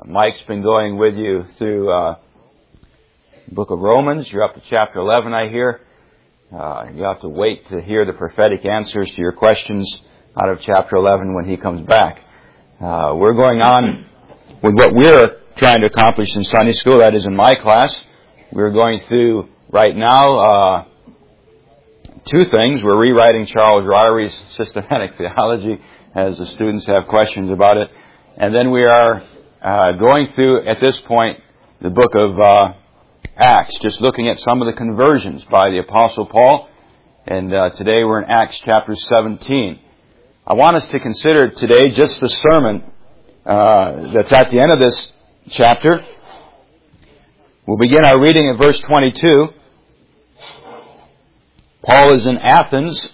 Mike's been going with you through the book of Romans. You're up to chapter 11, I hear. You have to wait to hear the prophetic answers to your questions out of chapter 11 when he comes back. We're going on with what we're trying to accomplish in Sunday school, that is in my class. We're going through, right now, two things. We're rewriting Charles Ryrie's systematic theology as the students have questions about it. And then we are going through, at this point, the book of Acts, just looking at some of the conversions by the Apostle Paul. And today we're in Acts chapter 17. I want us to consider today just the sermon that's at the end of this chapter. We'll begin our reading at verse 22. Paul is in Athens,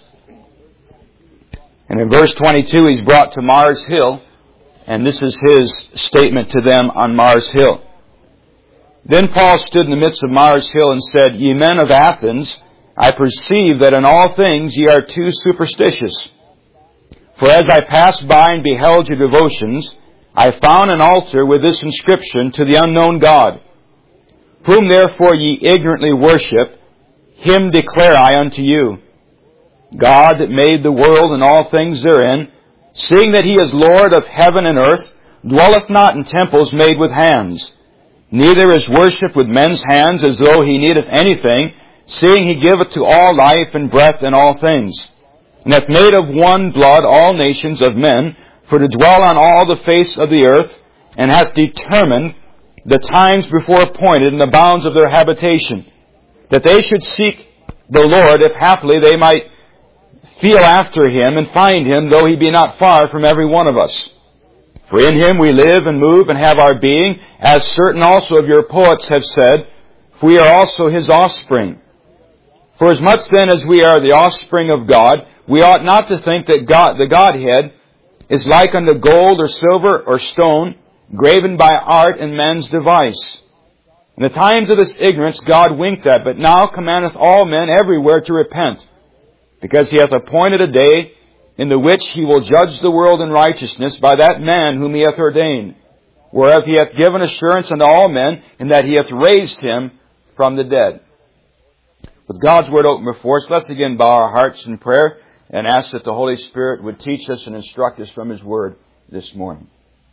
and in verse 22 he's brought to Mars Hill, and this is his statement to them on Mars Hill. Then Paul stood in the midst of Mars Hill and said, Ye men of Athens, I perceive that in all things ye are too superstitious. For as I passed by and beheld your devotions, I found an altar with this inscription, To the unknown God. Whom therefore ye ignorantly worship, Him declare I unto you. God that made the world and all things therein, seeing that He is Lord of heaven and earth, dwelleth not in temples made with hands. Neither is worship with men's hands as though He needeth anything, seeing He giveth to all life and breath and all things. And hath made of one blood all nations of men, for to dwell on all the face of the earth, and hath determined the times before appointed and the bounds of their habitation, that they should seek the Lord, if haply they might feel after Him and find Him, though He be not far from every one of us. For in Him we live and move and have our being, as certain also of your poets have said, for we are also His offspring. For as much then as we are the offspring of God, we ought not to think that the Godhead is like unto gold or silver or stone, graven by art and men's device. In the times of this ignorance God winked at, but now commandeth all men everywhere to repent, because He hath appointed a day in the which He will judge the world in righteousness by that man whom He hath ordained, whereof He hath given assurance unto all men, in that He hath raised Him from the dead. With God's Word open before us, let's again bow our hearts in prayer and ask that the Holy Spirit would teach us and instruct us from His Word this morning.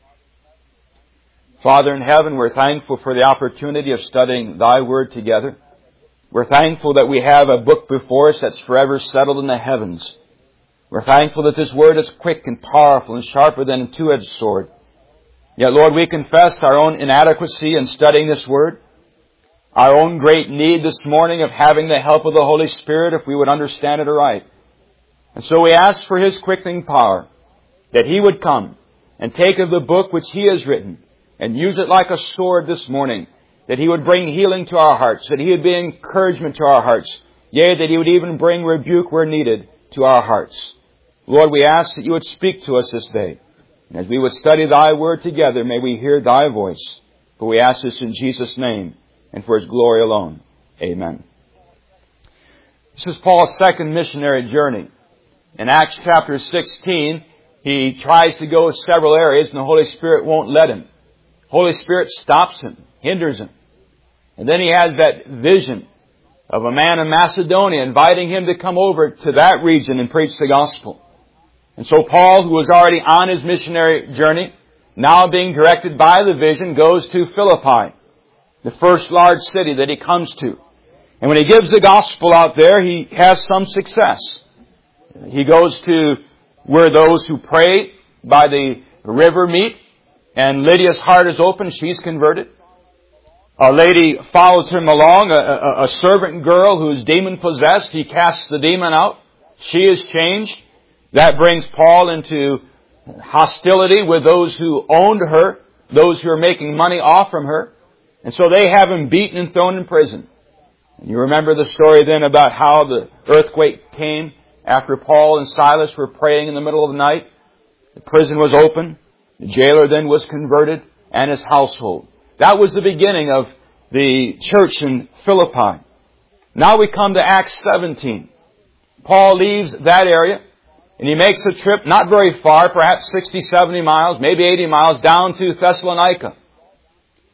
Father in heaven, we're thankful for the opportunity of studying Thy Word together. We're thankful that we have a book before us that's forever settled in the heavens. We're thankful that this Word is quick and powerful and sharper than a two-edged sword. Yet, Lord, we confess our own inadequacy in studying this Word, our own great need this morning of having the help of the Holy Spirit if we would understand it aright. And so we ask for His quickening power, that He would come and take of the book which He has written and use it like a sword this morning, that He would bring healing to our hearts, that He would bring encouragement to our hearts, yea, that He would even bring rebuke where needed to our hearts. Lord, we ask that You would speak to us this day. And as we would study Thy Word together, may we hear Thy voice. For we ask this in Jesus' name and for His glory alone. Amen. This is Paul's second missionary journey. In Acts chapter 16, he tries to go several areas and the Holy Spirit won't let him. Holy Spirit stops him, hinders him. And then he has that vision of a man in Macedonia inviting him to come over to that region and preach the gospel. And so Paul, who was already on his missionary journey, now being directed by the vision, goes to Philippi, the first large city that he comes to. And when he gives the gospel out there, he has some success. He goes to where those who pray by the river meet, and Lydia's heart is open. She's converted. A lady follows him along, a servant girl who is demon-possessed. He casts the demon out. She is changed. That brings Paul into hostility with those who owned her, those who are making money off from her. And so they have him beaten and thrown in prison. And you remember the story then about how the earthquake came after Paul and Silas were praying in the middle of the night. The prison was open. The jailer then was converted and his household. That was the beginning of the church in Philippi. Now we come to Acts 17. Paul leaves that area and he makes a trip not very far, perhaps 60, 70 miles, maybe 80 miles, down to Thessalonica.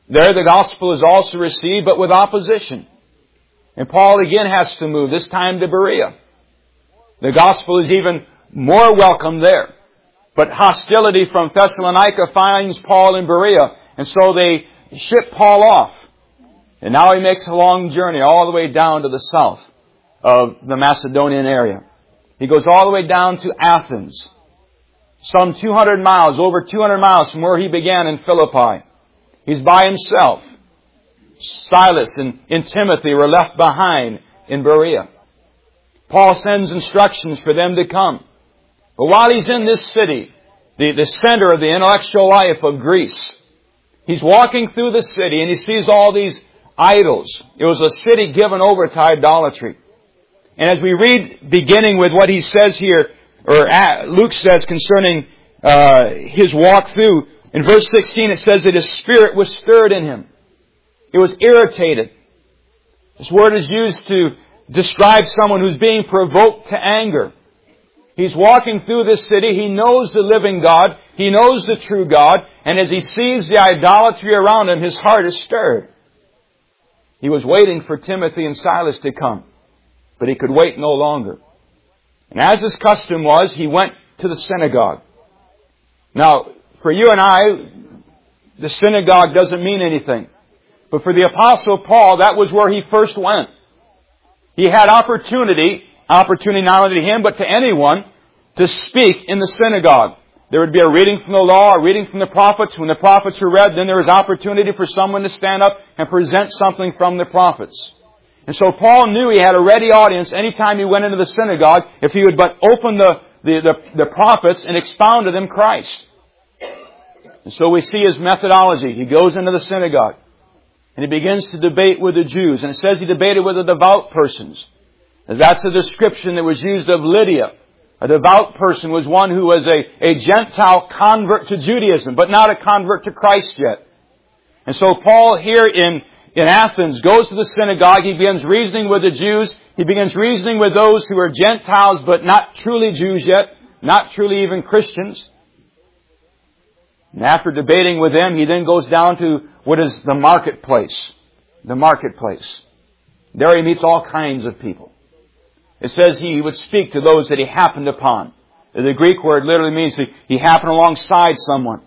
There the gospel is also received, but with opposition. And Paul again has to move, this time to Berea. The gospel is even more welcome there. But hostility from Thessalonica finds Paul in Berea. And so they ship Paul off. And now he makes a long journey all the way down to the south of the Macedonian area. He goes all the way down to Athens. Some 200 miles, over 200 miles from where he began in Philippi. He's by himself. Silas and Timothy were left behind in Berea. Paul sends instructions for them to come. But while he's in this city, the center of the intellectual life of Greece, he's walking through the city and he sees all these idols. It was a city given over to idolatry. And as we read, beginning with what he says here, or Luke says concerning his walk through, in verse 16 it says that his spirit was stirred in him. It was irritated. This word is used to describe someone who's being provoked to anger. He's walking through this city. He knows the living God. He knows the true God. And as he sees the idolatry around him, his heart is stirred. He was waiting for Timothy and Silas to come. But he could wait no longer. And as his custom was, he went to the synagogue. Now, for you and I, the synagogue doesn't mean anything. But for the Apostle Paul, that was where he first went. He had opportunity not only to him, but to anyone, to speak in the synagogue. There would be a reading from the law, a reading from the prophets. When the prophets were read, then there was opportunity for someone to stand up and present something from the prophets. And so Paul knew he had a ready audience anytime he went into the synagogue, if he would but open the prophets and expound to them Christ. And so we see his methodology. He goes into the synagogue and he begins to debate with the Jews. And it says he debated with the devout persons. That's the description that was used of Lydia. A devout person was one who was a Gentile convert to Judaism, but not a convert to Christ yet. And so Paul here in Athens goes to the synagogue. He begins reasoning with the Jews. He begins reasoning with those who are Gentiles, but not truly Jews yet, not truly even Christians. And after debating with them, he then goes down to what is the marketplace. The marketplace. There he meets all kinds of people. It says he would speak to those that he happened upon. The Greek word literally means he happened alongside someone.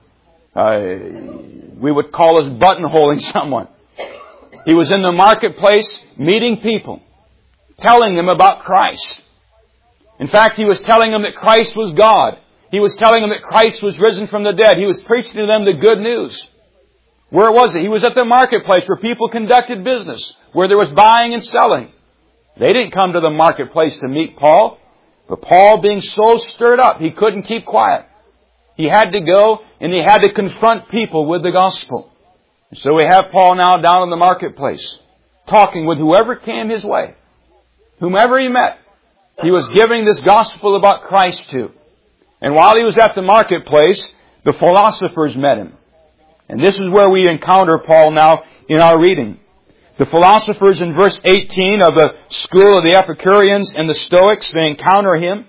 We would call it buttonholing someone. He was in the marketplace meeting people, telling them about Christ. In fact, he was telling them that Christ was God. He was telling them that Christ was risen from the dead. He was preaching to them the good news. Where was he? He was at the marketplace where people conducted business, where there was buying and selling. They didn't come to the marketplace to meet Paul. But Paul, being so stirred up, he couldn't keep quiet. He had to go and he had to confront people with the gospel. And so we have Paul now down in the marketplace, talking with whoever came his way. Whomever he met, he was giving this gospel about Christ to. And while he was at the marketplace, the philosophers met him. And this is where we encounter Paul now in our reading. The philosophers in verse 18 of the school of the Epicureans and the Stoics, they encounter him.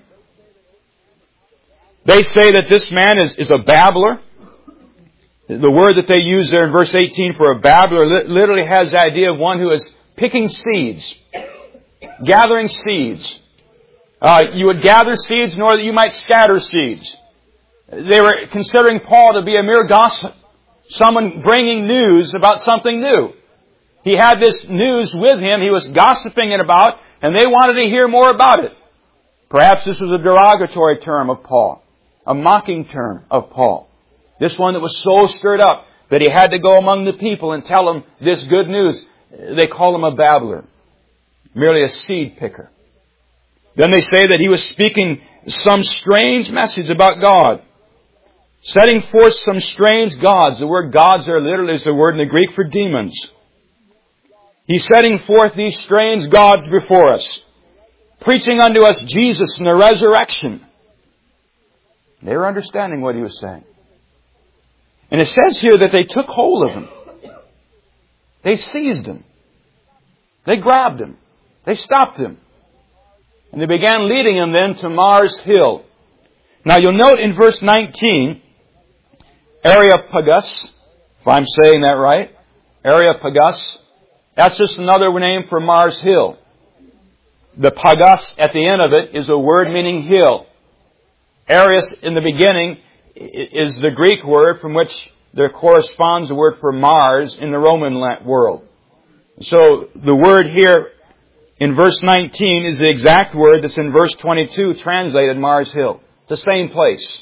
They say that this man is a babbler. The word that they use there in verse 18 for a babbler literally has the idea of one who is picking seeds, gathering seeds. You would gather seeds in order that you might scatter seeds. They were considering Paul to be a mere gossip, someone bringing news about something new. He had this news with him. He was gossiping it about, and they wanted to hear more about it. Perhaps this was a derogatory term of Paul, a mocking term of Paul. This one that was so stirred up that he had to go among the people and tell them this good news. They call him a babbler, merely a seed picker. Then they say that he was speaking some strange message about God, setting forth some strange gods. The word gods there literally is the word in the Greek for demons. He's setting forth these strange gods before us, preaching unto us Jesus and the resurrection. They were understanding what he was saying. And it says here that they took hold of him. They seized him. They grabbed him. They stopped him. And they began leading him then to Mars Hill. Now you'll note in verse 19, Areopagus, if I'm saying that right, Areopagus. That's just another name for Mars Hill. The pagus at the end of it is a word meaning hill. Areus in the beginning is the Greek word from which there corresponds the word for Mars in the Roman world. So the word here in verse 19 is the exact word that's in verse 22 translated Mars Hill. The same place.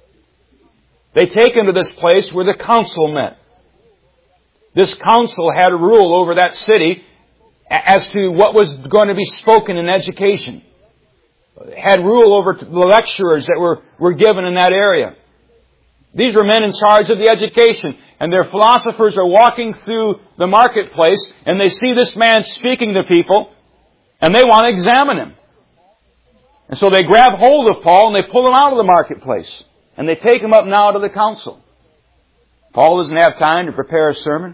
They take him to this place where the council met. This council had a rule over that city as to what was going to be spoken in education. It had rule over the lecturers that were given in that area. These were men in charge of the education. And their philosophers are walking through the marketplace and they see this man speaking to people and they want to examine him. And so they grab hold of Paul and they pull him out of the marketplace. And they take him up now to the council. Paul doesn't have time to prepare a sermon.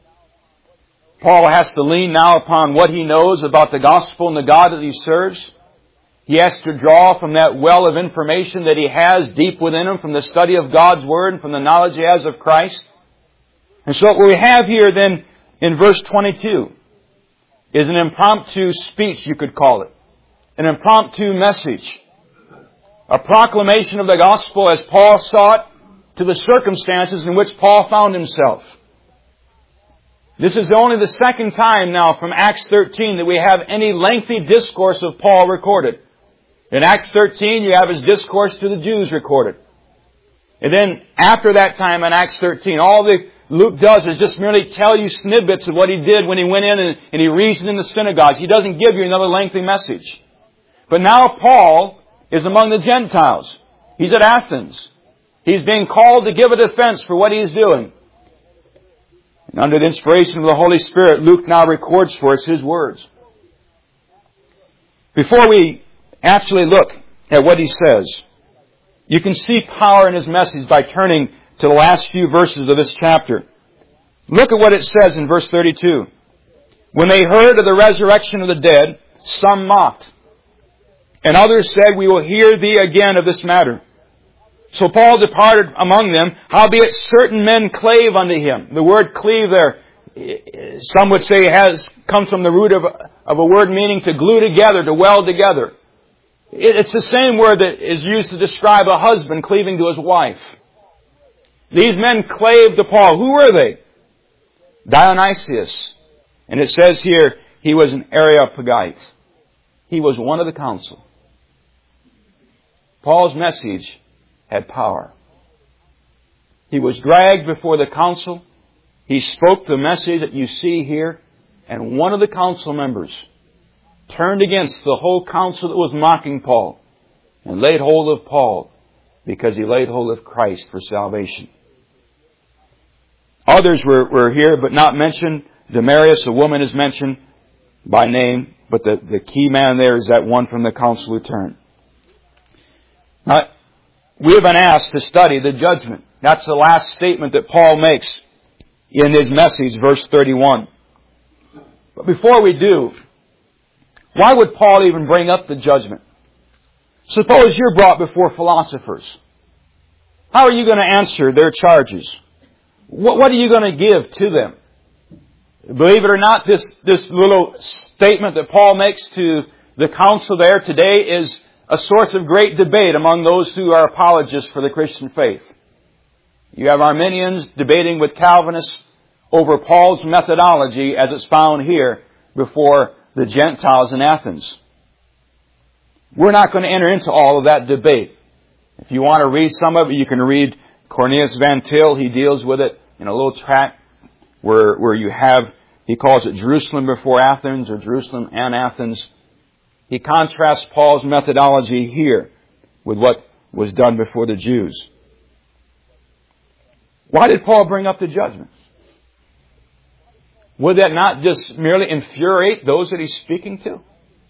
Paul has to lean now upon what he knows about the gospel and the God that he serves. He has to draw from that well of information that he has deep within him from the study of God's Word and from the knowledge he has of Christ. And so what we have here then in verse 22 is an impromptu speech, you could call it. An impromptu message. A proclamation of the gospel as Paul saw it to the circumstances in which Paul found himself. This is only the second time now from Acts 13 that we have any lengthy discourse of Paul recorded. In Acts 13, you have his discourse to the Jews recorded. And then after that time in Acts 13, all that Luke does is just merely tell you snippets of what he did when he went in and he reasoned in the synagogues. He doesn't give you another lengthy message. But now Paul is among the Gentiles. He's at Athens. He's being called to give a defense for what he's doing. And under the inspiration of the Holy Spirit, Luke now records for us his words. Before we actually look at what he says, you can see power in his message by turning to the last few verses of this chapter. Look at what it says in verse 32. When they heard of the resurrection of the dead, some mocked. And others said, we will hear thee again of this matter. So Paul departed among them, howbeit certain men clave unto him. The word cleave there, some would say comes from the root of a word meaning to glue together, to weld together. It's the same word that is used to describe a husband cleaving to his wife. These men clave to Paul. Who were they? Dionysius. And it says here, he was an Areopagite. He was one of the council. Paul's message had power. He was dragged before the council. He spoke the message that you see here. And one of the council members turned against the whole council that was mocking Paul and laid hold of Paul because he laid hold of Christ for salvation. Others were here but not mentioned. Demarius, a woman, is mentioned by name, but the key man there is that one from the council who turned. Now, we have been asked to study the judgment. That's the last statement that Paul makes in his message, verse 31. But before we do, why would Paul even bring up the judgment? Suppose you're brought before philosophers. How are you going to answer their charges? What are you going to give to them? Believe it or not, this little statement that Paul makes to the council there today is a source of great debate among those who are apologists for the Christian faith. You have Arminians debating with Calvinists over Paul's methodology as it's found here before the Gentiles in Athens. We're not going to enter into all of that debate. If you want to read some of it, you can read Cornelius Van Til. He deals with it in a little tract where you have, he calls it Jerusalem before Athens or Jerusalem and Athens. He contrasts Paul's methodology here with what was done before the Jews. Why did Paul bring up the judgment? Would that not just merely infuriate those that he's speaking to?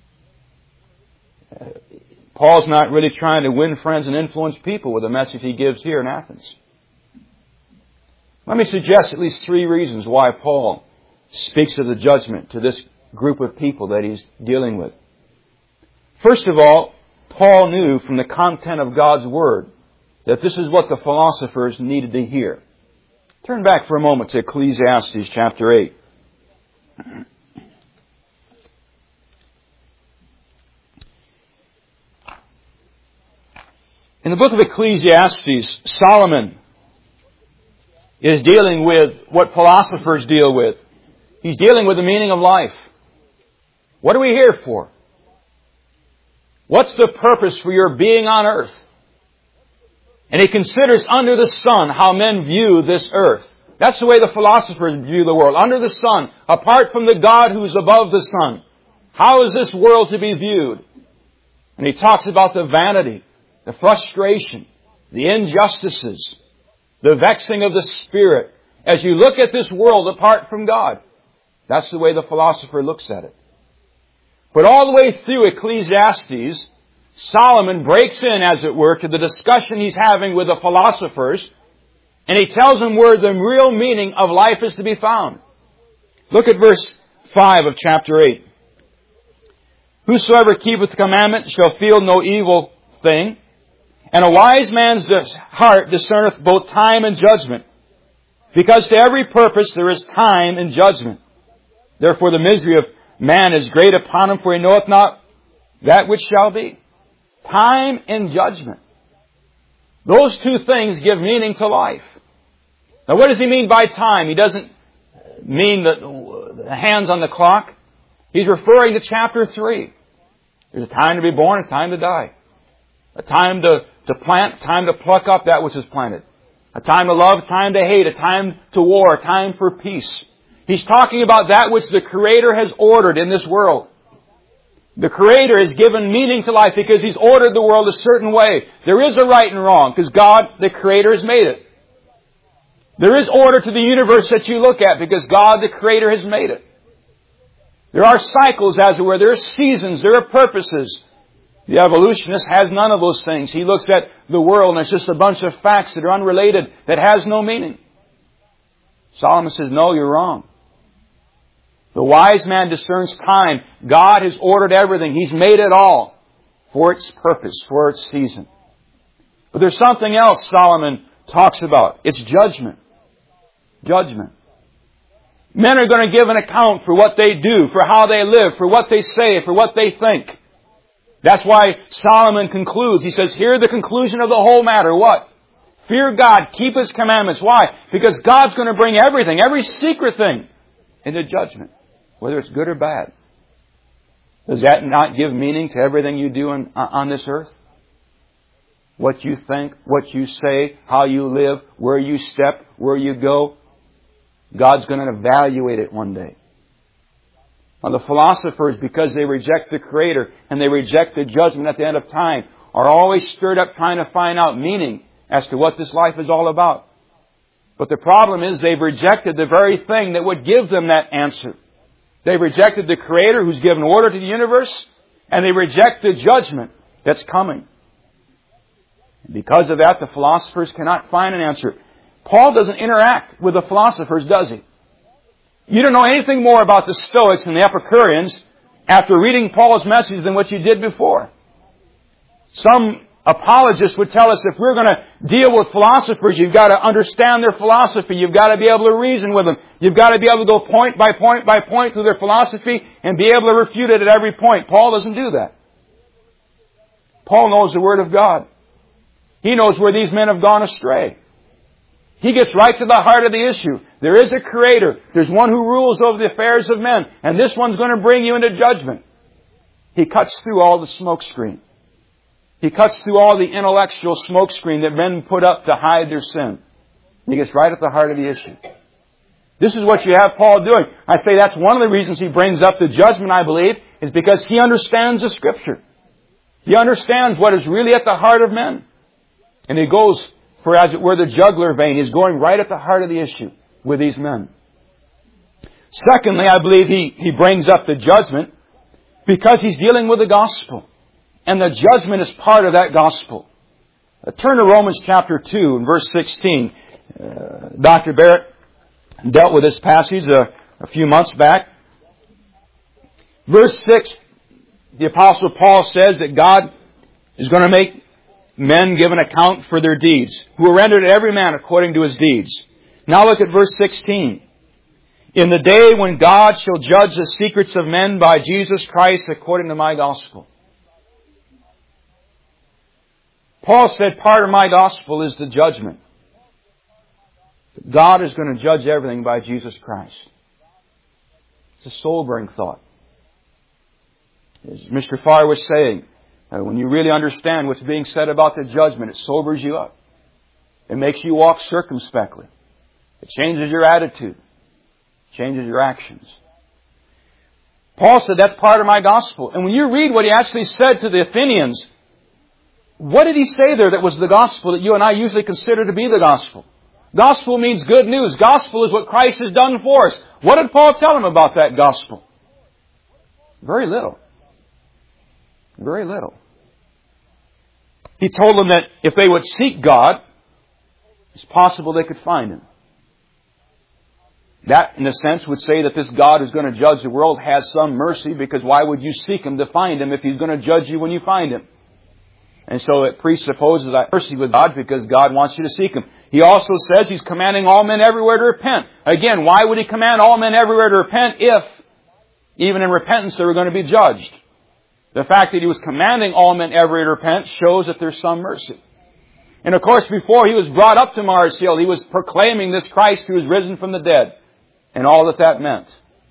Paul's not really trying to win friends and influence people with the message he gives here in Athens. Let me suggest at least 3 reasons why Paul speaks of the judgment to this group of people that he's dealing with. First of all, Paul knew from the content of God's Word that this is what the philosophers needed to hear. Turn back for a moment to Ecclesiastes chapter 8. In the book of Ecclesiastes, Solomon is dealing with what philosophers deal with. He's dealing with the meaning of life. What are we here for? What's the purpose for your being on earth? And he considers under the sun how men view this earth. That's the way the philosophers view the world. Under the sun, apart from the God who's above the sun. How is this world to be viewed? And he talks about the vanity, the frustration, the injustices, the vexing of the spirit. As you look at this world apart from God, that's the way the philosopher looks at it. But all the way through Ecclesiastes, Solomon breaks in, as it were, to the discussion he's having with the philosophers, and he tells them where the real meaning of life is to be found. Look at verse 5 of chapter 8. Whosoever keepeth the commandment shall feel no evil thing, and a wise man's heart discerneth both time and judgment, because to every purpose there is time and judgment. Therefore the misery of man is great upon him, for he knoweth not that which shall be. Time and judgment. Those two things give meaning to life. Now what does he mean by time? He doesn't mean the hands on the clock. He's referring to chapter 3. There's a time to be born, a time to die. A time to plant, a time to pluck up that which is planted. A time to love, a time to hate, a time to war, a time for peace. He's talking about that which the Creator has ordered in this world. The Creator has given meaning to life because He's ordered the world a certain way. There is a right and wrong because God, the Creator, has made it. There is order to the universe that you look at because God, the Creator, has made it. There are cycles, as it were. There are seasons. There are purposes. The evolutionist has none of those things. He looks at the world and it's just a bunch of facts that are unrelated, that has no meaning. Solomon says, no, you're wrong. The wise man discerns time. God has ordered everything. He's made it all for its purpose, for its season. But there's something else Solomon talks about. It's judgment. Judgment. Men are going to give an account for what they do, for how they live, for what they say, for what they think. That's why Solomon concludes. He says, hear the conclusion of the whole matter. What? Fear God. Keep His commandments. Why? Because God's going to bring everything, every secret thing, into judgment, whether it's good or bad. Does that not give meaning to everything you do on this earth? What you think, what you say, how you live, where you step, where you go. God's going to evaluate it one day. Now the philosophers, because they reject the Creator and they reject the judgment at the end of time, are always stirred up trying to find out meaning as to what this life is all about. But the problem is they've rejected the very thing that would give them that answer. They've rejected the Creator who's given order to the universe, and they reject the judgment that's coming. And because of that, the philosophers cannot find an answer. Paul doesn't interact with the philosophers, does he? You don't know anything more about the Stoics and the Epicureans after reading Paul's message than what you did before. Some apologists would tell us if we're going to deal with philosophers, you've got to understand their philosophy. You've got to be able to reason with them. You've got to be able to go point by point by point through their philosophy and be able to refute it at every point. Paul doesn't do that. Paul knows the Word of God. He knows where these men have gone astray. He gets right to the heart of the issue. There is a Creator. There's one who rules over the affairs of men. And this one's going to bring you into judgment. He cuts through all the smoke screen. He cuts through all the intellectual smoke screen that men put up to hide their sin. He gets right at the heart of the issue. This is what you have Paul doing. I say that's one of the reasons he brings up the judgment, I believe, is because he understands the Scripture. He understands what is really at the heart of men. And he goes for, as it were, the jugular vein. He's going right at the heart of the issue with these men. Secondly, I believe he brings up the judgment because he's dealing with the gospel. And the judgment is part of that gospel. Turn to Romans chapter 2 and verse 16. Dr. Barrett dealt with this passage a few months back. Verse 6, the Apostle Paul says that God is going to make men give an account for their deeds, who are rendered to every man according to his deeds. Now look at verse 16. In the day when God shall judge the secrets of men by Jesus Christ according to my gospel. Paul said part of my gospel is the judgment. God is going to judge everything by Jesus Christ. It's a sobering thought. As Mr. Farr was saying, when you really understand what's being said about the judgment, it sobers you up. It makes you walk circumspectly. It changes your attitude. It changes your actions. Paul said that's part of my gospel. And when you read what he actually said to the Athenians, what did he say there that was the gospel that you and I usually consider to be the gospel? Gospel means good news. Gospel is what Christ has done for us. What did Paul tell them about that gospel? Very little. Very little. He told them that if they would seek God, it's possible they could find Him. That, in a sense, would say that this God who's going to judge the world has some mercy, because why would you seek Him to find Him if He's going to judge you when you find Him? And so it presupposes that mercy with God because God wants you to seek Him. He also says He's commanding all men everywhere to repent. Again, why would He command all men everywhere to repent if, even in repentance, they were going to be judged? The fact that He was commanding all men everywhere to repent shows that there's some mercy. And of course, before He was brought up to Mars Hill, He was proclaiming this Christ who was risen from the dead and all that that meant.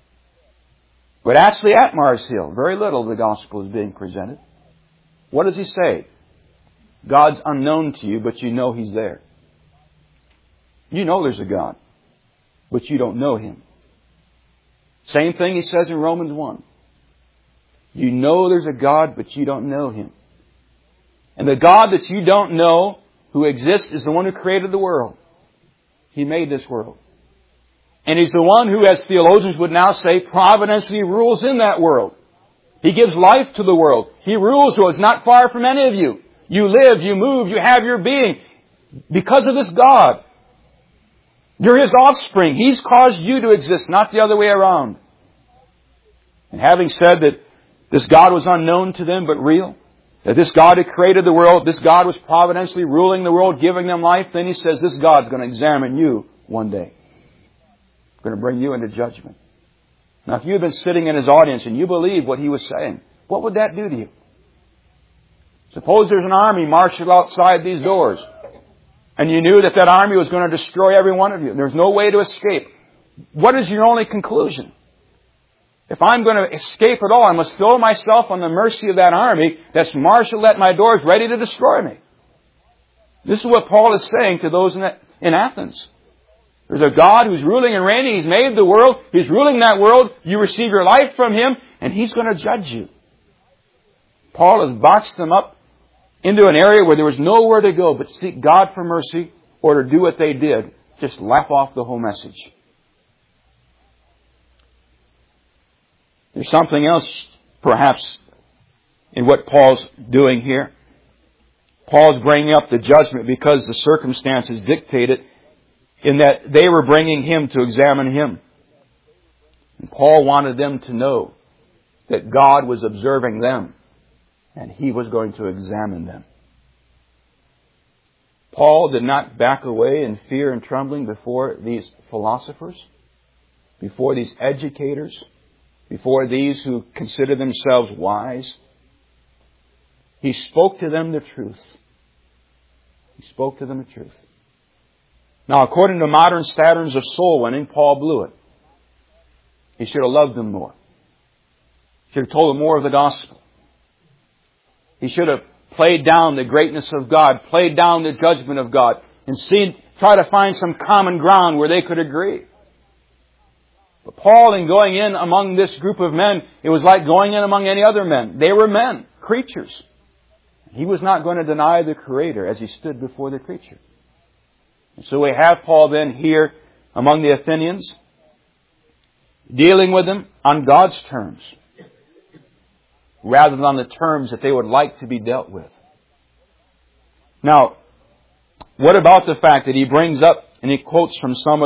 But actually at Mars Hill, very little of the gospel is being presented. What does He say? God's unknown to you, but you know He's there. You know there's a God, but you don't know Him. Same thing He says in Romans 1. You know there's a God, but you don't know Him. And the God that you don't know, who exists, is the one who created the world. He made this world. And He's the one who, as theologians would now say, providentially rules in that world. He gives life to the world. He rules the world. It's not far from any of you. You live, you move, you have your being because of this God. You're His offspring. He's caused you to exist, not the other way around. And having said that this God was unknown to them but real, that this God had created the world, this God was providentially ruling the world, giving them life, then He says this God's going to examine you one day. Going to bring you into judgment. Now if you had been sitting in His audience and you believed what He was saying, what would that do to you? Suppose there's an army marshaled outside these doors, and you knew that that army was going to destroy every one of you, and there's no way to escape. What is your only conclusion? If I'm going to escape at all, I must throw myself on the mercy of that army that's marshaled at my doors, ready to destroy me. This is what Paul is saying to those in Athens. There's a God who's ruling and reigning. He's made the world. He's ruling that world. You receive your life from Him, and He's going to judge you. Paul has boxed them up into an area where there was nowhere to go but seek God for mercy, or to do what they did, just laugh off the whole message. There's something else, perhaps, in what Paul's doing here. Paul's bringing up the judgment because the circumstances dictate it, in that they were bringing him to examine him. And Paul wanted them to know that God was observing them, and He was going to examine them. Paul did not back away in fear and trembling before these philosophers, before these educators, before these who consider themselves wise. He spoke to them the truth. He spoke to them the truth. Now, according to modern standards of soul winning, Paul blew it. He should have loved them more. He should have told them more of the gospel. He should have played down the greatness of God, played down the judgment of God, and try to find some common ground where they could agree. But Paul, in going in among this group of men, it was like going in among any other men. They were men, creatures. He was not going to deny the Creator as he stood before the creature. And so we have Paul then here among the Athenians, dealing with them on God's terms, rather than on the terms that they would like to be dealt with. Now, what about the fact that he brings up and he quotes from some of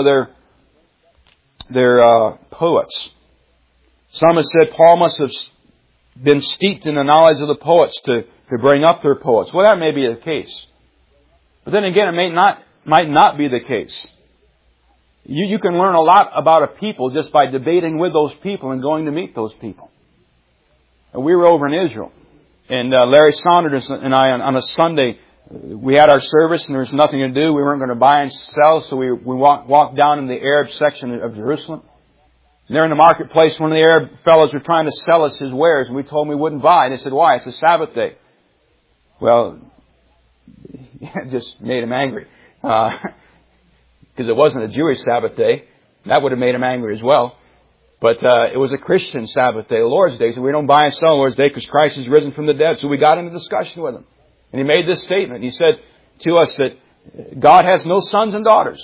their poets? Some have said Paul must have been steeped in the knowledge of the poets to bring up their poets. Well, that may be the case. But then again, it might not be the case. You can learn a lot about a people just by debating with those people and going to meet those people. We were over in Israel, and Larry Saunders and I on a Sunday, we had our service and there was nothing to do. We weren't going to buy and sell, so we walked down in the Arab section of Jerusalem. And there in the marketplace, one of the Arab fellows were trying to sell us his wares, and we told him we wouldn't buy. And they said, "Why? It's a Sabbath day." Well, it just made him angry. Because it wasn't a Jewish Sabbath day. That would have made him angry as well. But it was a Christian Sabbath day, the Lord's Day. So we don't buy and sell on the Lord's Day because Christ is risen from the dead. So we got into discussion with him. And he made this statement. He said to us that God has no sons and daughters.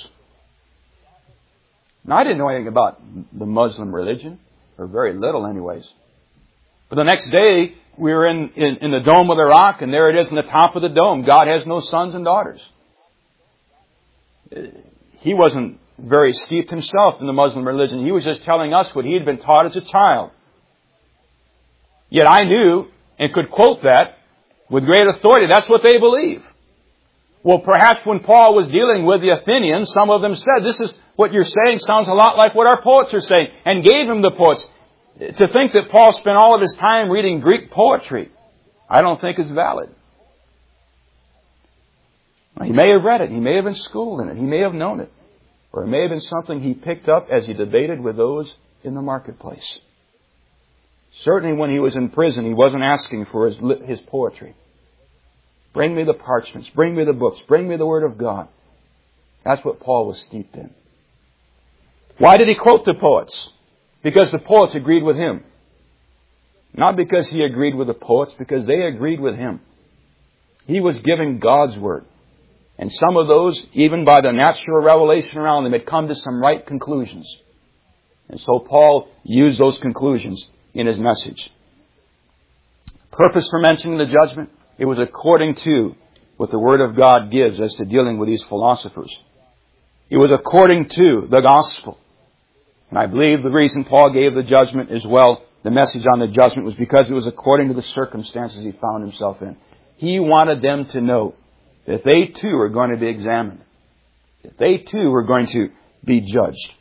Now, I didn't know anything about the Muslim religion, or very little anyways. But the next day, we were in the Dome of the Rock, and there it is in the top of the dome. God has no sons and daughters. He wasn't very steeped himself in the Muslim religion. He was just telling us what he had been taught as a child. Yet I knew and could quote that with great authority. That's what they believe. Well, perhaps when Paul was dealing with the Athenians, some of them said, "This is what you're saying sounds a lot like what our poets are saying," and gave him the poets. To think that Paul spent all of his time reading Greek poetry, I don't think is valid. He may have read it. He may have been schooled in it. He may have known it. Or it may have been something he picked up as he debated with those in the marketplace. Certainly when he was in prison, he wasn't asking for his poetry. Bring me the parchments. Bring me the books. Bring me the Word of God. That's what Paul was steeped in. Why did he quote the poets? Because the poets agreed with him. Not because he agreed with the poets, because they agreed with him. He was giving God's Word. And some of those, even by the natural revelation around them, had come to some right conclusions. And so Paul used those conclusions in his message. Purpose for mentioning the judgment? It was according to what the Word of God gives as to dealing with these philosophers. It was according to the gospel. And I believe the reason Paul gave the judgment as well, the message on the judgment, was because it was according to the circumstances he found himself in. He wanted them to know that they too are going to be examined. That they too are going to be judged.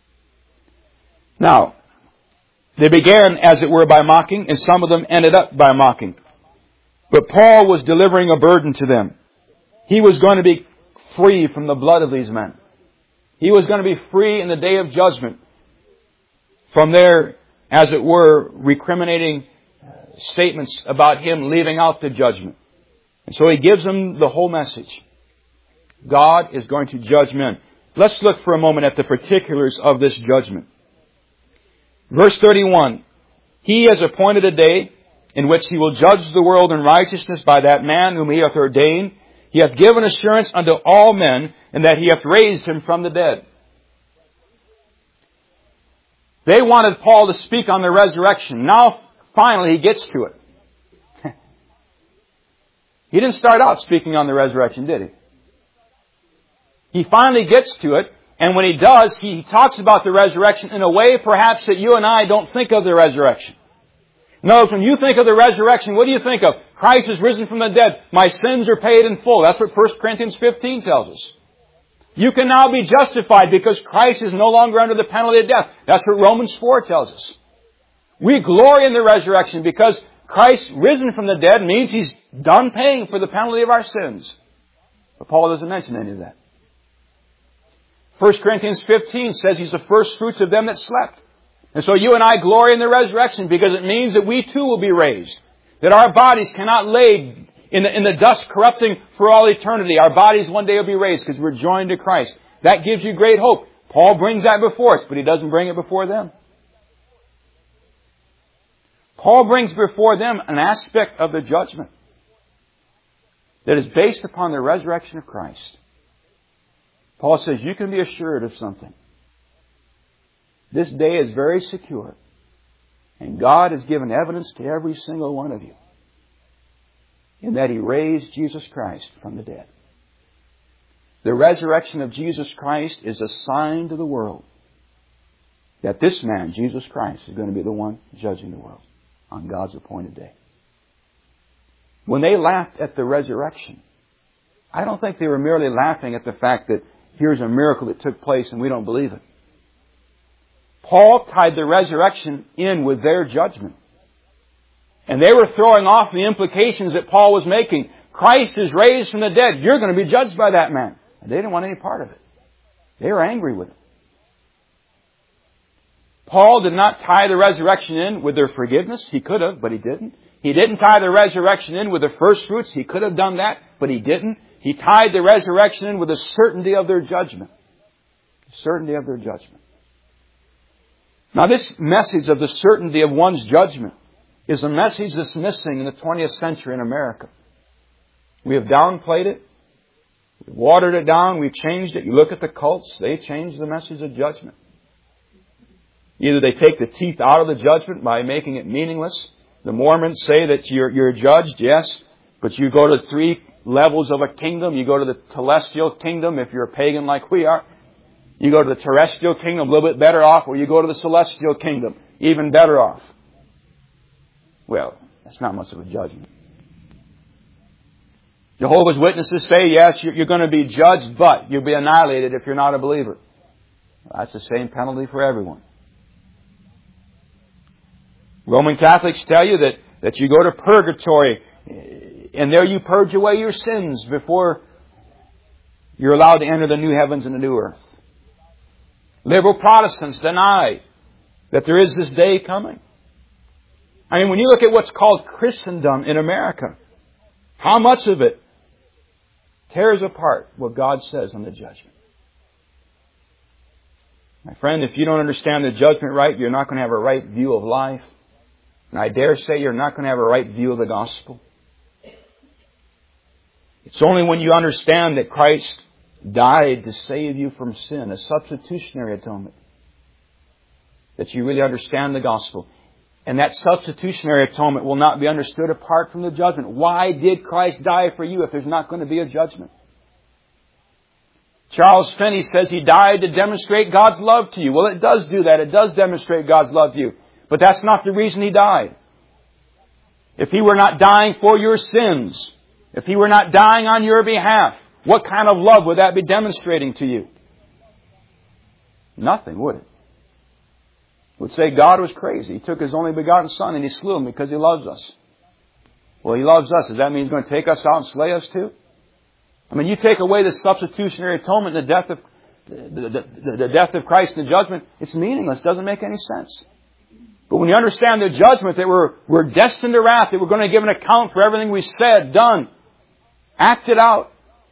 Now, they began, as it were, by mocking, and some of them ended up by mocking. But Paul was delivering a burden to them. He was going to be free from the blood of these men. He was going to be free in the day of judgment from their, as it were, recriminating statements about him leaving out the judgment. And so he gives them the whole message. God is going to judge men. Let's look for a moment at the particulars of this judgment. Verse 31. He has appointed a day in which he will judge the world in righteousness by that man whom he hath ordained. He hath given assurance unto all men, and that he hath raised him from the dead. They wanted Paul to speak on the resurrection. Now, finally, he gets to it. He didn't start out speaking on the resurrection, did he? He finally gets to it, and when he does, he talks about the resurrection in a way perhaps that you and I don't think of the resurrection. No, when you think of the resurrection, what do you think of? Christ is risen from the dead. My sins are paid in full. That's what 1 Corinthians 15 tells us. You can now be justified because Christ is no longer under the penalty of death. That's what Romans 4 tells us. We glory in the resurrection because Christ risen from the dead means He's done paying for the penalty of our sins. But Paul doesn't mention any of that. 1 Corinthians 15 says He's the first fruits of them that slept. And so you and I glory in the resurrection because it means that we too will be raised. That our bodies cannot lay in the dust corrupting for all eternity. Our bodies one day will be raised because we're joined to Christ. That gives you great hope. Paul brings that before us, but he doesn't bring it before them. Paul brings before them an aspect of the judgment that is based upon the resurrection of Christ. Paul says you can be assured of something. This day is very secure. And God has given evidence to every single one of you in that He raised Jesus Christ from the dead. The resurrection of Jesus Christ is a sign to the world that this man, Jesus Christ, is going to be the one judging the world on God's appointed day. When they laughed at the resurrection, I don't think they were merely laughing at the fact that here's a miracle that took place and we don't believe it. Paul tied the resurrection in with their judgment. And they were throwing off the implications that Paul was making. Christ is raised from the dead. You're going to be judged by that man. And they didn't want any part of it. They were angry with it. Paul did not tie the resurrection in with their forgiveness. He could have, but he didn't. He didn't tie the resurrection in with the first fruits. He could have done that, but he didn't. He tied the resurrection in with the certainty of their judgment. The certainty of their judgment. Now this message of the certainty of one's judgment is a message that's missing in the 20th century in America. We have downplayed it. We've watered it down. We've changed it. You look at the cults. They changed the message of judgment. Either they take the teeth out of the judgment by making it meaningless. The Mormons say that you're judged, yes, but you go to 3 levels of a kingdom. You go to the celestial kingdom if you're a pagan like we are. You go to the terrestrial kingdom, a little bit better off, or you go to the celestial kingdom, even better off. Well, that's not much of a judgment. Jehovah's Witnesses say, yes, you're going to be judged, but you'll be annihilated if you're not a believer. That's the same penalty for everyone. Roman Catholics tell you that you go to purgatory and there you purge away your sins before you're allowed to enter the new heavens and the new earth. Liberal Protestants deny that there is this day coming. I mean, when you look at what's called Christendom in America, how much of it tears apart what God says on the judgment? My friend, if you don't understand the judgment right, you're not going to have a right view of life. And I dare say you're not going to have a right view of the gospel. It's only when you understand that Christ died to save you from sin, a substitutionary atonement, that you really understand the gospel. And that substitutionary atonement will not be understood apart from the judgment. Why did Christ die for you if there's not going to be a judgment? Charles Finney says He died to demonstrate God's love to you. Well, it does do that. It does demonstrate God's love to you. But that's not the reason He died. If He were not dying for your sins, if He were not dying on your behalf, what kind of love would that be demonstrating to you? Nothing, would it? It would say God was crazy. He took His only begotten Son and He slew Him because He loves us. Well, He loves us. Does that mean He's going to take us out and slay us too? I mean, you take away the substitutionary atonement, the death of Christ and the judgment, it's meaningless. It doesn't make any sense. But when you understand the judgment, that we're destined to wrath, that we're going to give an account for everything we said, done, acted out,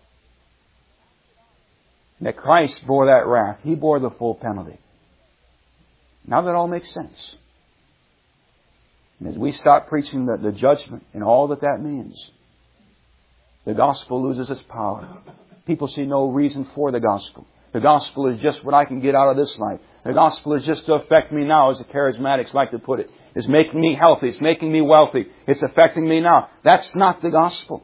and that Christ bore that wrath. He bore the full penalty. Now that all makes sense. And as we stop preaching the judgment and all that means, the gospel loses its power. People see no reason for the gospel. The gospel is just what I can get out of this life. The gospel is just to affect me now, as the charismatics like to put it. It's making me healthy. It's making me wealthy. It's affecting me now. That's not the gospel.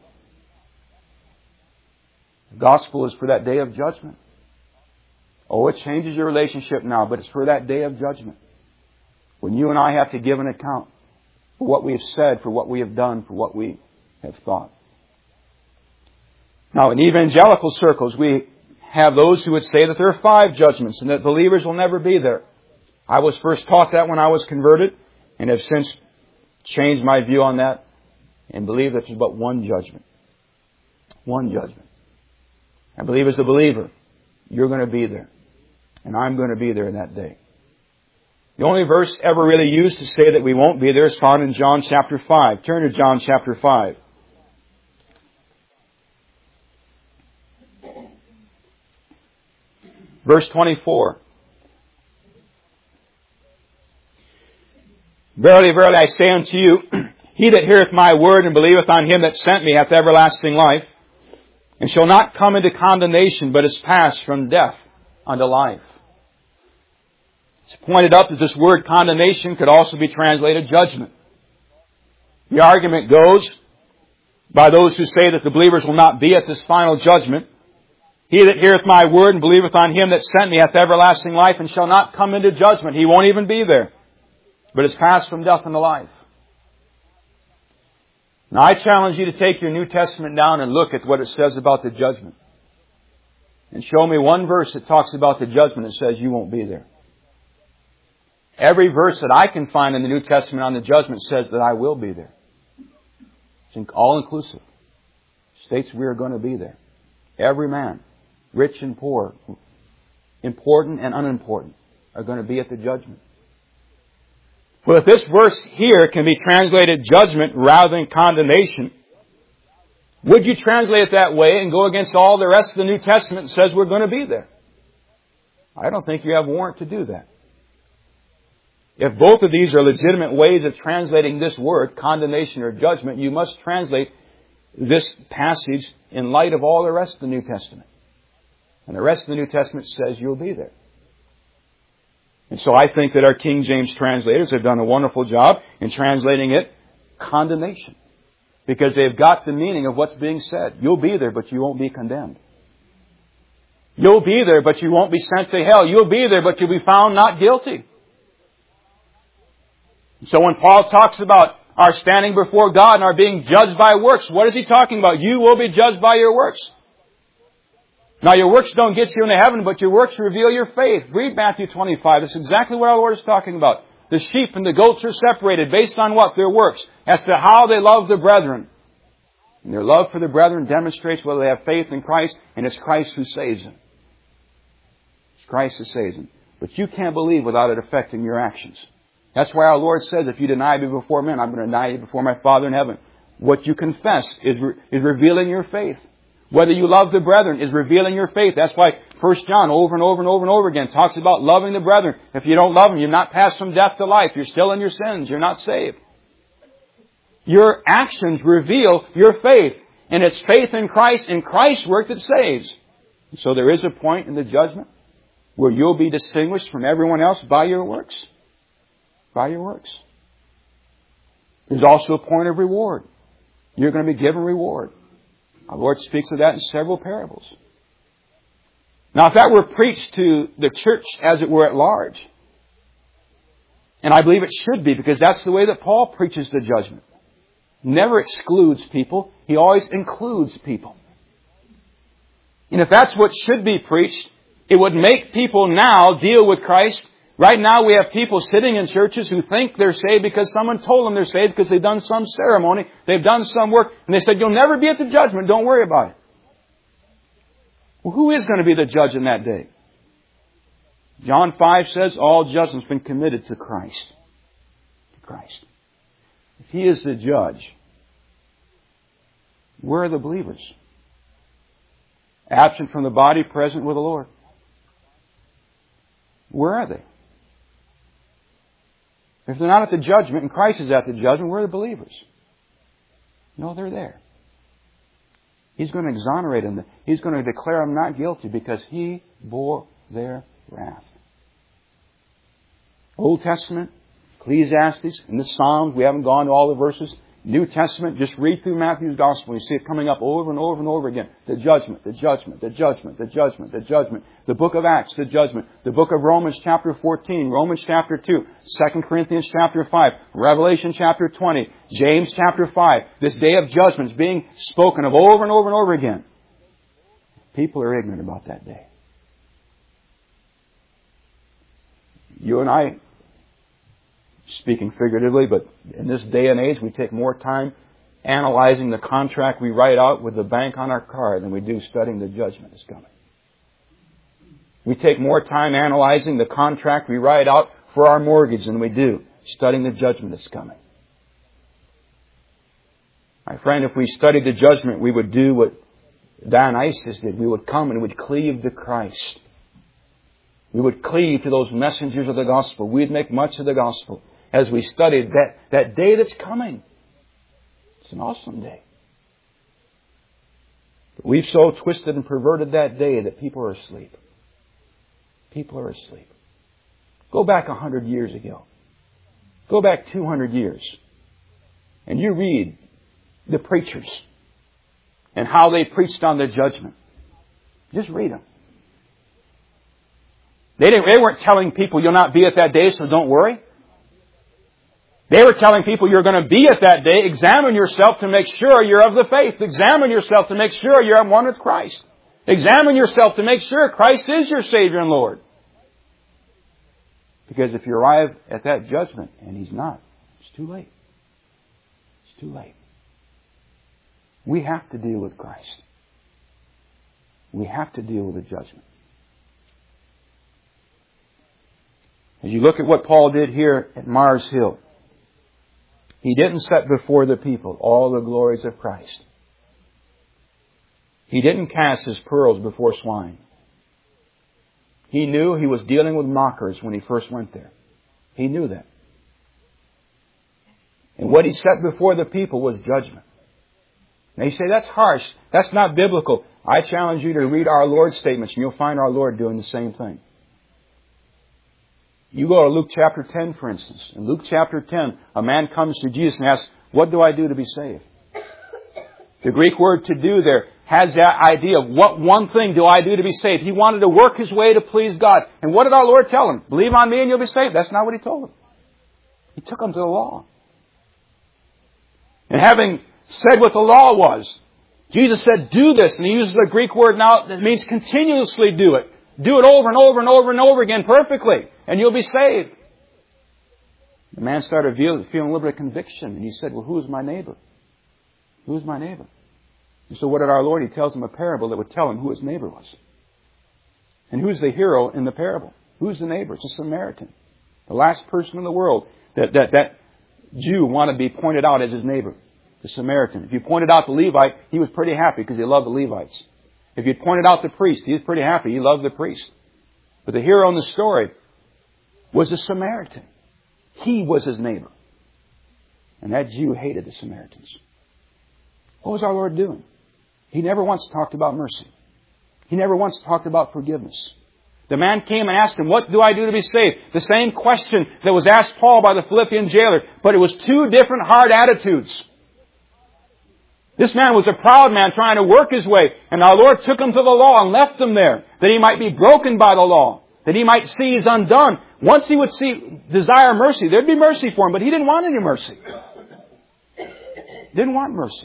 The gospel is for that day of judgment. Oh, it changes your relationship now, but it's for that day of judgment. When you and I have to give an account for what we have said, for what we have done, for what we have thought. Now, in evangelical circles, we have those who would say that there are 5 judgments and that believers will never be there. I was first taught that when I was converted and have since changed my view on that and believe that there's but one judgment. One judgment. I believe as a believer, you're going to be there. And I'm going to be there in that day. The only verse ever really used to say that we won't be there is found in John chapter 5. Turn to John chapter 5. Verse 24. Verily, verily, I say unto you, he that heareth my word and believeth on him that sent me hath everlasting life, and shall not come into condemnation, but is passed from death unto life. It's pointed up that this word condemnation could also be translated judgment. The argument goes by those who say that the believers will not be at this final judgment. He that heareth my word and believeth on him that sent me hath everlasting life, and shall not come into judgment. He won't even be there, but is passed from death unto life. Now I challenge you to take your New Testament down and look at what it says about the judgment. And show me one verse that talks about the judgment that says you won't be there. Every verse that I can find in the New Testament on the judgment says that I will be there. It's all-inclusive. States we are going to be there. Every man, rich and poor, important and unimportant, are going to be at the judgment. Well, if this verse here can be translated judgment rather than condemnation, would you translate it that way and go against all the rest of the New Testament that says we're going to be there? I don't think you have warrant to do that. If both of these are legitimate ways of translating this word, condemnation or judgment, you must translate this passage in light of all the rest of the New Testament. And the rest of the New Testament says you'll be there. And so I think that our King James translators have done a wonderful job in translating it condemnation. Because they've got the meaning of what's being said. You'll be there, but you won't be condemned. You'll be there, but you won't be sent to hell. You'll be there, but you'll be found not guilty. So when Paul talks about our standing before God and our being judged by works, what is he talking about? You will be judged by your works. Now your works don't get you into heaven, but your works reveal your faith. Read Matthew 25. That's exactly what our Lord is talking about. The sheep and the goats are separated based on what? Their works. As to how they love the brethren. And their love for the brethren demonstrates whether they have faith in Christ, and it's Christ who saves them. It's Christ who saves them. But you can't believe without it affecting your actions. That's why our Lord says, if you deny me before men, I'm going to deny you before my Father in heaven. What you confess is revealing your faith. Whether you love the brethren is revealing your faith. That's why 1 John over and over and over and over again talks about loving the brethren. If you don't love them, you're not passed from death to life. You're still in your sins. You're not saved. Your actions reveal your faith. And it's faith in Christ and Christ's work that saves. So there is a point in the judgment where you'll be distinguished from everyone else by your works. By your works. There's also a point of reward. You're going to be given reward. Our Lord speaks of that in several parables. Now, if that were preached to the church, as it were, at large, and I believe it should be, because that's the way that Paul preaches the judgment. Never excludes people. He always includes people. And if that's what should be preached, it would make people now deal with Christ. Right now we have people sitting in churches who think they're saved because someone told them they're saved because they've done some ceremony, they've done some work, and they said, you'll never be at the judgment, don't worry about it. Well, who is going to be the judge in that day? John 5 says all judgment's been committed to Christ. To Christ. If He is the judge, where are the believers? Absent from the body, present with the Lord. Where are they? If they're not at the judgment and Christ is at the judgment, where are the believers? No, they're there. He's going to exonerate them. He's going to declare them not guilty because He bore their wrath. Old Testament, Ecclesiastes, and the Psalms, we haven't gone to all the verses. New Testament, just read through Matthew's Gospel. You see it coming up over and over and over again. The judgment, the judgment, the judgment, the judgment, the judgment. The book of Acts, the judgment. The book of Romans chapter 14, Romans chapter 2, 2 Corinthians chapter 5, Revelation chapter 20, James chapter 5. This day of judgment is being spoken of over and over and over again. People are ignorant about that day. You and I, speaking figuratively, but in this day and age, we take more time analyzing the contract we write out with the bank on our car than we do studying the judgment that's coming. We take more time analyzing the contract we write out for our mortgage than we do studying the judgment that's coming. My friend, if we studied the judgment, we would do what Dionysius did. We would come and we would cleave to Christ. We would cleave to those messengers of the gospel. We'd make much of the gospel as we studied that day that's coming. It's an awesome day. But we've so twisted and perverted that day that people are asleep. People are asleep. Go back 100 years ago. Go back 200 years. And you read the preachers and how they preached on the judgment. Just read them. They weren't telling people you'll not be at that day, so don't worry. They were telling people you're going to be at that day. Examine yourself to make sure you're of the faith. Examine yourself to make sure you're one with Christ. Examine yourself to make sure Christ is your Savior and Lord. Because if you arrive at that judgment and He's not, it's too late. It's too late. We have to deal with Christ. We have to deal with the judgment. As you look at what Paul did here at Mars Hill, he didn't set before the people all the glories of Christ. He didn't cast his pearls before swine. He knew he was dealing with mockers when he first went there. He knew that. And what he set before the people was judgment. Now you say, that's harsh. That's not biblical. I challenge you to read our Lord's statements and you'll find our Lord doing the same thing. You go to Luke chapter 10, for instance. In Luke chapter 10, a man comes to Jesus and asks, what do I do to be saved? The Greek word to do there has that idea of what one thing do I do to be saved. He wanted to work his way to please God. And what did our Lord tell him? Believe on me and you'll be saved. That's not what He told him. He took him to the law. And having said what the law was, Jesus said, do this. And He uses the Greek word now that means continuously do it. Do it over and over and over and over again perfectly. And you'll be saved. The man started feeling a little bit of conviction. And he said, well, who is my neighbor? Who is my neighbor? And so what did our Lord? He tells him a parable that would tell him who his neighbor was. And who's the hero in the parable? Who's the neighbor? It's a Samaritan. The last person in the world that Jew wanted to be pointed out as his neighbor. The Samaritan. If you pointed out the Levite, he was pretty happy because he loved the Levites. If you pointed out the priest, he was pretty happy. He loved the priest. But the hero in the story was the Samaritan. He was his neighbor. And that Jew hated the Samaritans. What was our Lord doing? He never once talked about mercy. He never once talked about forgiveness. The man came and asked him, what do I do to be saved? The same question that was asked Paul by the Philippian jailer, but it was two different hard attitudes. This man was a proud man trying to work his way, and our Lord took him to the law and left him there, that he might be broken by the law, that he might see he's undone. Once he would desire mercy, there'd be mercy for him, but he didn't want any mercy. Didn't want mercy.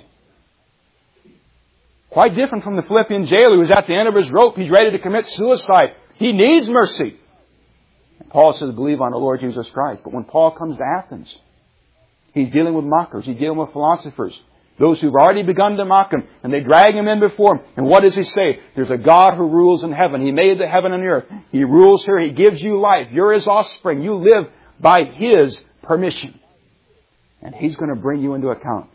Quite different from the Philippian jailer who's at the end of his rope. He's ready to commit suicide. He needs mercy. And Paul says, believe on the Lord Jesus Christ. But when Paul comes to Athens, he's dealing with mockers. He's dealing with philosophers. Those who've already begun to mock him. And they drag him in before him. And what does he say? There's a God who rules in heaven. He made the heaven and the earth. He rules here. He gives you life. You're His offspring. You live by His permission. And He's going to bring you into account.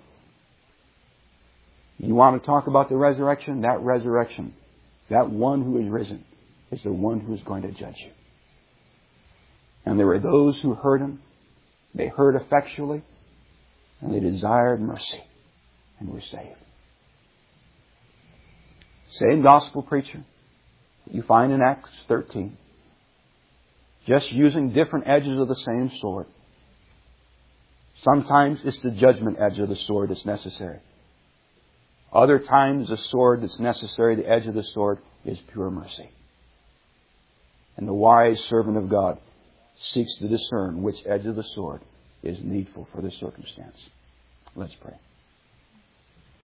You want to talk about the resurrection? That resurrection, that one who is risen, is the one who is going to judge you. And there were those who heard Him. They heard effectually. And they desired mercy. And were saved. Same gospel preacher that you find in Acts 13. Just using different edges of the same sword. Sometimes it's the judgment edge of the sword that's necessary. Other times the sword that's necessary, the edge of the sword, is pure mercy. And the wise servant of God seeks to discern which edge of the sword is needful for the circumstance. Let's pray.